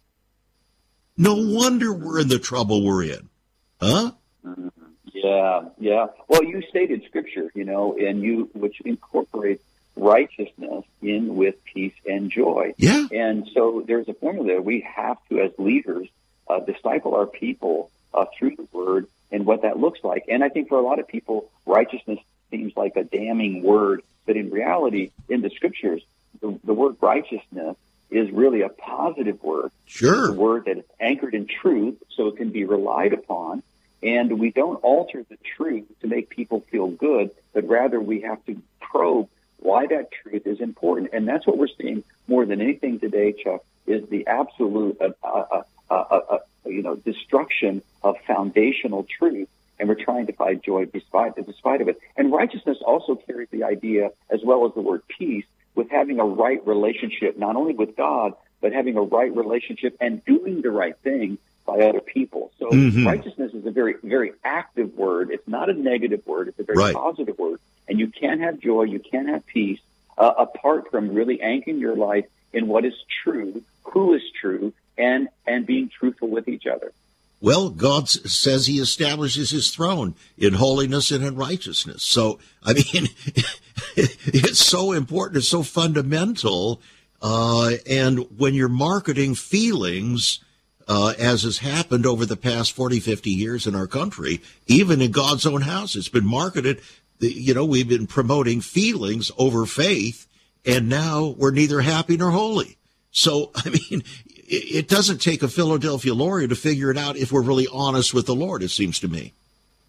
Speaker 2: No wonder we're in the trouble we're in. Huh?
Speaker 3: Mm. Yeah, yeah. Well, you stated scripture, you know, and you, which incorporates righteousness in with peace and joy.
Speaker 2: Yeah.
Speaker 3: And so there's a formula. We have to, as leaders, uh, disciple our people uh, through the word and what that looks like. And I think for a lot of people, righteousness seems like a damning word, but in reality, in the scriptures, the, the word righteousness is really a positive word.
Speaker 2: Sure.
Speaker 3: It's a word that is anchored in truth, so it can be relied upon. And we don't alter the truth to make people feel good, but rather we have to probe why that truth is important. And that's what we're seeing more than anything today, Chuck, is the absolute, uh, uh, uh, uh, uh, you know, destruction of foundational truth. And we're trying to find joy despite, despite of it. And righteousness also carries the idea, as well as the word peace, with having a right relationship, not only with God, but having a right relationship and doing the right thing by other people. So
Speaker 2: mm-hmm.
Speaker 3: righteousness is a very, very active word. It's not a negative word. It's a very
Speaker 2: right.
Speaker 3: positive word. And you can't have joy, you can't have peace, uh, apart from really anchoring your life in what is true, who is true, and, and being truthful with each other.
Speaker 2: Well, God says he establishes his throne in holiness and in righteousness. So, I mean, it's so important. It's so fundamental. Uh, and when you're marketing feelings, uh, as has happened over the past forty, fifty years in our country, even in God's own house, it's been marketed. You know, we've been promoting feelings over faith. and now we're neither happy nor holy. So, I mean, it, it doesn't take a Philadelphia lawyer to figure it out if we're really honest with the Lord, it seems to me.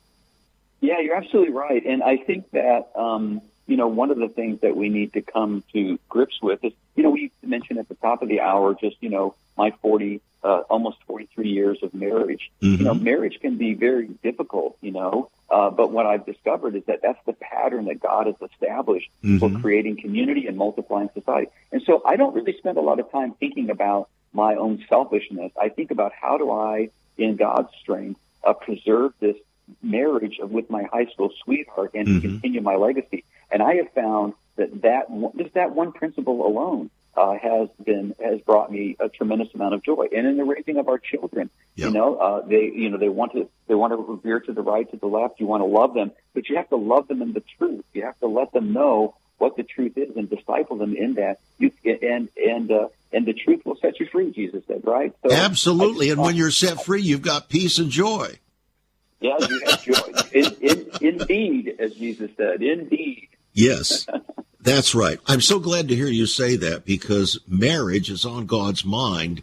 Speaker 3: Yeah, you're absolutely right. And I think that, um, you know, one of the things that we need to come to grips with is, you know, we mentioned at the top of the hour just, you know, my forty, uh, almost forty-three years of marriage. Mm-hmm. You know, marriage can be very difficult, you know, uh, but what I've discovered is that that's the pattern that God has established mm-hmm. for creating community and multiplying society. And so I don't really spend a lot of time thinking about my own selfishness. I think about how do I, in God's strength, uh, preserve this marriage with my high school sweetheart and mm-hmm. continue my legacy. And I have found that that just that one principle alone uh, has been has brought me a tremendous amount of joy. And in the raising of our children, yep. you know, uh, they you know they want to they want to veer to the right, to the left. You want to love them, but you have to love them in the truth. You have to let them know what the truth is and disciple them in that. You and and uh, and the truth will set you free. Jesus said, right? So
Speaker 2: absolutely.
Speaker 3: Just,
Speaker 2: and when you're set free, you've got peace and joy.
Speaker 3: Yeah, you have joy. In, in, indeed, as Jesus said, indeed.
Speaker 2: Yes, that's right. I'm so glad to hear you say that because marriage is on God's mind.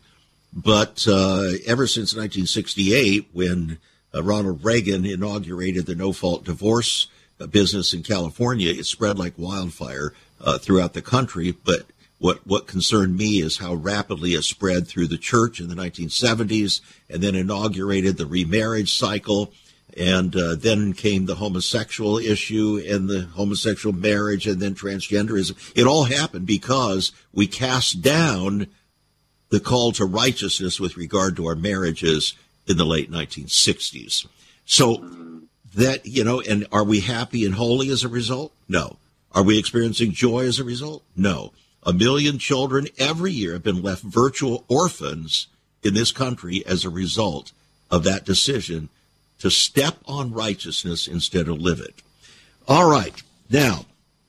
Speaker 2: But uh, ever since nineteen sixty-eight, when uh, Ronald Reagan inaugurated the no-fault divorce uh, business in California, it spread like wildfire uh, throughout the country. But what, what concerned me is how rapidly it spread through the church in the nineteen seventies and then inaugurated the remarriage cycle. And uh, then came the homosexual issue and the homosexual marriage and then transgenderism. It all happened because we cast down the call to righteousness with regard to our marriages in the late nineteen sixties. So that, you know, and are we happy and holy as a result? No. Are we experiencing joy as a result? No. A million children every year have been left virtual orphans in this country as a result of that decision to step on righteousness instead of live it. All right. Now,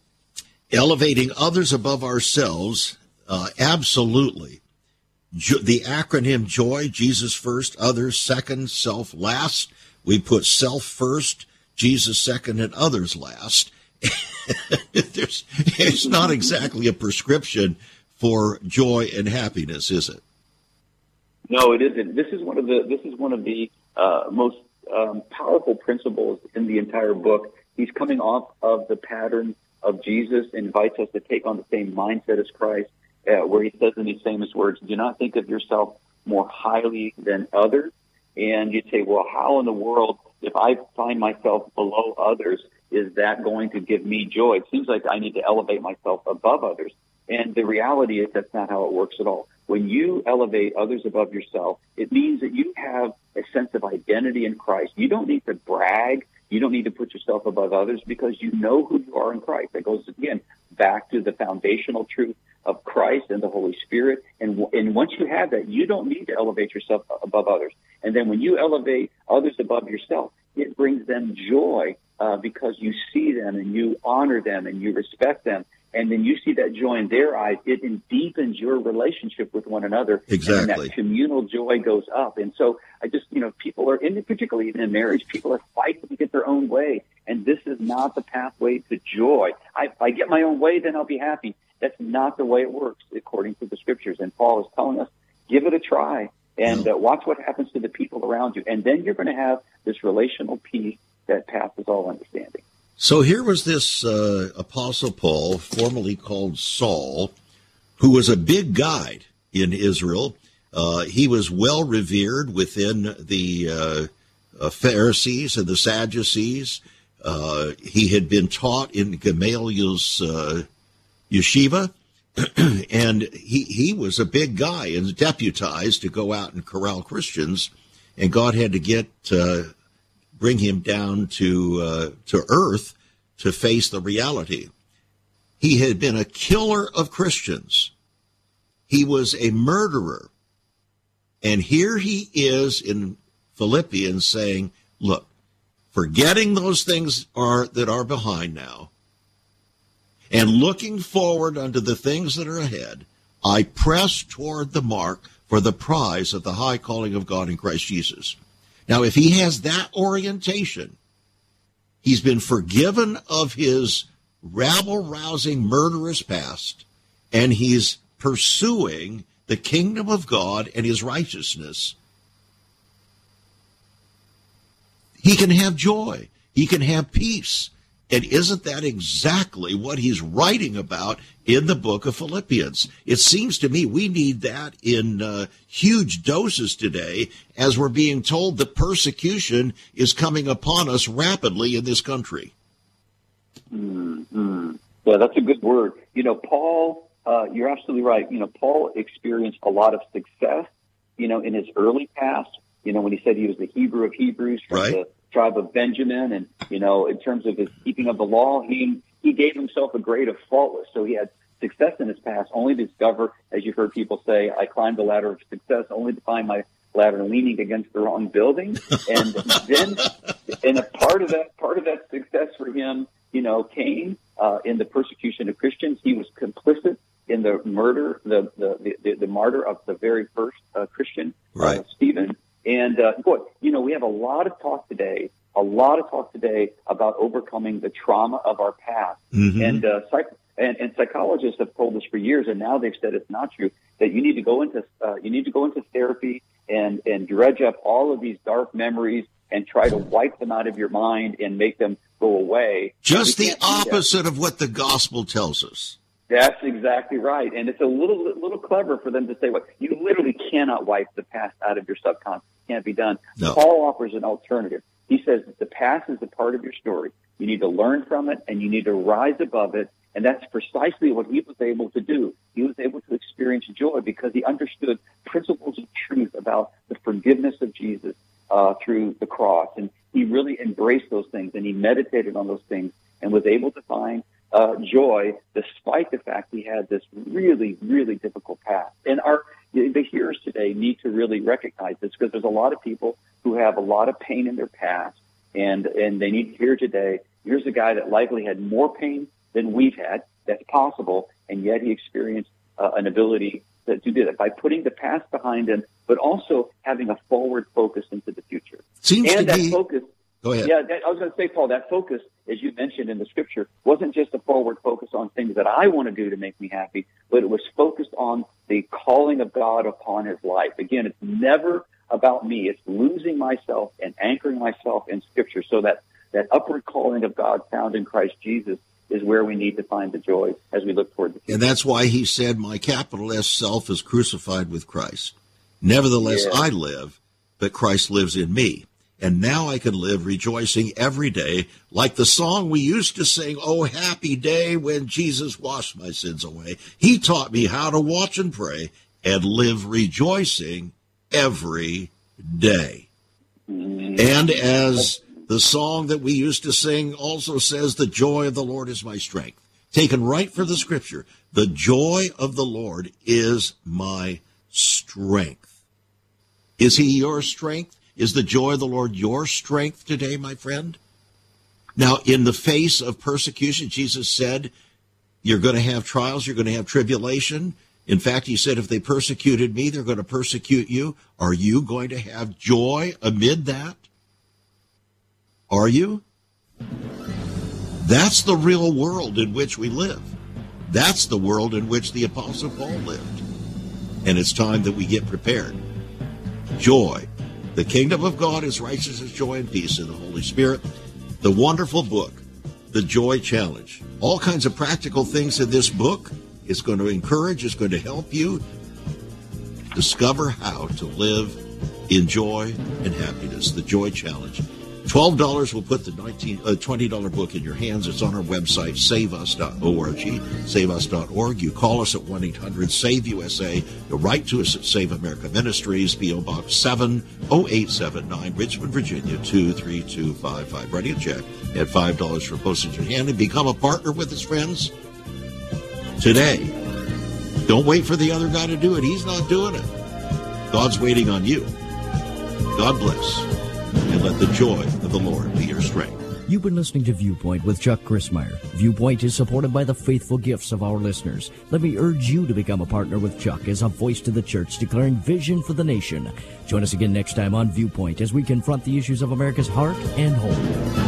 Speaker 2: elevating others above ourselves, uh, absolutely. Jo- the acronym JOY, Jesus first, others second, self last. We put self first, Jesus second, and others last. There's, it's not exactly a prescription for joy and happiness, is it?
Speaker 3: No, it isn't. This is one of the, this is one of the uh, most Um, powerful principles in the entire book. He's coming off of the pattern of Jesus, invites us to take on the same mindset as Christ, uh, where he says in these famous words, do not think of yourself more highly than others. And you'd say, well, how in the world, if I find myself below others, is that going to give me joy? It seems like I need to elevate myself above others. And the reality is that's not how it works at all. When you elevate others above yourself, it means that you have a sense of identity in Christ. You don't need to brag. You don't need to put yourself above others because you know who you are in Christ. That goes, again, back to the foundational truth of Christ and the Holy Spirit. And, and once you have that, you don't need to elevate yourself above others. And then when you elevate others above yourself, it brings them joy uh, because you see them and you honor them and you respect them. And then you see that joy in their eyes. It deepens your relationship with one another.
Speaker 2: Exactly.
Speaker 3: And that communal joy goes up. And so I just, you know, people are, in particularly even in marriage, people are fighting to get their own way. And this is not the pathway to joy. I, if I get my own way, then I'll be happy. That's not the way it works according to the scriptures. And Paul is telling us, give it a try and uh, watch what happens to the people around you. And then you're going to have this relational peace that passes all understanding.
Speaker 2: So here was this uh, Apostle Paul, formerly called Saul, who was a big guy in Israel. Uh, he was well revered within the uh, uh, Pharisees and the Sadducees. Uh, he had been taught in Gamaliel's uh, yeshiva, and he, he was a big guy and deputized to go out and corral Christians, and God had to get... Uh, bring him down to uh, to earth to face the reality. He had been a killer of Christians. He was a murderer. And here he is in Philippians saying, look, forgetting those things are that are behind now, and looking forward unto the things that are ahead, I press toward the mark for the prize of the high calling of God in Christ Jesus. Now, if he has that orientation, he's been forgiven of his rabble-rousing, murderous past, and he's pursuing the kingdom of God and his righteousness, he can have joy. He can have peace. And isn't that exactly what he's writing about in the book of Philippians? It seems to me we need that in uh, huge doses today, as we're being told that persecution is coming upon us rapidly in this country.
Speaker 3: Mm-hmm. Yeah, that's a good word. You know, Paul, uh, you're absolutely right. You know, Paul experienced a lot of success, you know, in his early past, you know, when he said he was the Hebrew of Hebrews from
Speaker 2: right.
Speaker 3: the tribe of Benjamin, and, you know, in terms of his keeping of the law, he he gave himself a grade of faultless. So he had success in his past, only to discover, as you've heard people say, I climbed the ladder of success only to find my ladder leaning against the wrong building. And then, and a part of that, part of that success for him, you know, came uh, in the persecution of Christians. He was complicit in the murder, the the the, the martyr of the very first uh, Christian,
Speaker 2: right.
Speaker 3: uh, Stephen. And, uh, boy, you know, we have a lot of talk today, a lot of talk today about overcoming the trauma of our past. Mm-hmm. And, uh, psych- and, and psychologists have told us for years, and now they've said it's not true, that you need to go into, uh, you need to go into therapy and, and dredge up all of these dark memories and try to wipe them out of your mind and make them go away.
Speaker 2: Just the opposite of what the gospel tells us.
Speaker 3: That's exactly right. And it's a little little clever for them to say, well, you literally cannot wipe the past out of your subconscious. It can't be done.
Speaker 2: No.
Speaker 3: Paul offers an alternative. He says that the past is a part of your story. You need to learn from it, and you need to rise above it. And that's precisely what he was able to do. He was able to experience joy because he understood principles of truth about the forgiveness of Jesus uh, through the cross. And he really embraced those things, and he meditated on those things and was able to find Uh, joy, despite the fact he had this really, really difficult past. And our the hearers today need to really recognize this, because there's a lot of people who have a lot of pain in their past, and and they need to hear today, here's a guy that likely had more pain than we've had. That's possible, and yet he experienced uh, an ability to, to do that by putting the past behind him, but also having a forward focus into the future.
Speaker 2: Seems
Speaker 3: and
Speaker 2: to
Speaker 3: that
Speaker 2: be.
Speaker 3: focus.
Speaker 2: Go ahead.
Speaker 3: Yeah, that, I was going to say, Paul, that focus, as you mentioned in the scripture, wasn't just a forward focus on things that I want to do to make me happy, but it was focused on the calling of God upon his life. Again, it's never about me. It's losing myself and anchoring myself in scripture, so that that upward calling of God found in Christ Jesus is where we need to find the joy as we look toward the future.
Speaker 2: And that's why he said, my capital S self is crucified with Christ. Nevertheless, yeah. I live, but Christ lives in me. And now I can live rejoicing every day, like the song we used to sing, oh, happy day when Jesus washed my sins away. He taught me how to watch and pray and live rejoicing every day. Mm-hmm. And as the song that we used to sing also says, the joy of the Lord is my strength. Taken right from the scripture, the joy of the Lord is my strength. Is he your strength? Is the joy of the Lord your strength today, my friend? Now, in the face of persecution, Jesus said, you're going to have trials, you're going to have tribulation. In fact, he said, if they persecuted me, they're going to persecute you. Are you going to have joy amid that? Are you? That's the real world in which we live. That's the world in which the Apostle Paul lived. And it's time that we get prepared. Joy. The kingdom of God is righteousness, joy, and peace in the Holy Spirit. The wonderful book, The Joy Challenge. All kinds of practical things in this book. It's going to encourage, it's going to help you discover how to live in joy and happiness. The Joy Challenge. twelve dollars will put the nineteen, uh, twenty dollars book in your hands. It's on our website, save us dot org, save us dot org. You call us at one eight hundred save U S A. You write to us at Save America Ministries, P O Box seven oh eight seven nine, Richmond, Virginia, two three two five five. Write a check at five dollars for postage in hand and become a partner with us, friends, today. Don't wait for the other guy to do it. He's not doing it. God's waiting on you. God bless. And let the joy of the Lord be your strength.
Speaker 1: You've been listening to Viewpoint with Chuck Crismier. Viewpoint is supported by the faithful gifts of our listeners. Let me urge you to become a partner with Chuck as a voice to the church declaring vision for the nation. Join us again next time on Viewpoint as we confront the issues of America's heart and home.